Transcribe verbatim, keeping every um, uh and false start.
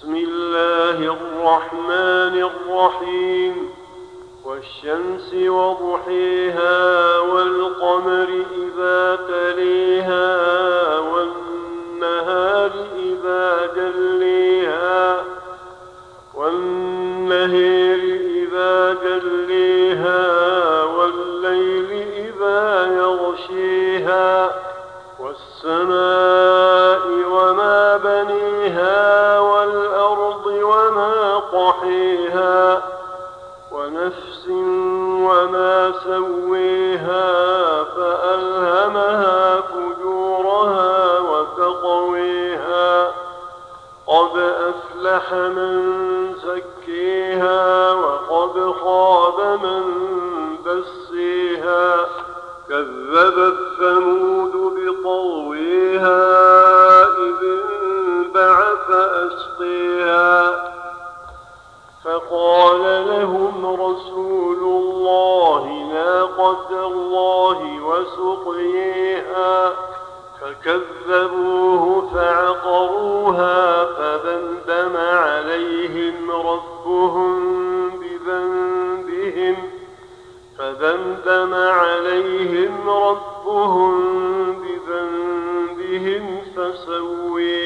بسم الله الرحمن الرحيم والشمس وضحيها والقمر إذا تليها والنهار إذا جليها والنهر إذا جليها والليل إذا يغشيها والسماء وما بنيها والأرض وما طحيها ونفس وما سويها فألهمها فجورها وتقويها قد أفلح من زكيها وقد خاب من دسيها كذبت ثمود بطغويها إذ انبعث أشقيها فقال لهم رسول الله ناقة الله وسقيها فكذبوه فعقروها فدمدم عليهم ربهم بذنبهم فدمدم عليهم ربهم بذنبهم فسويها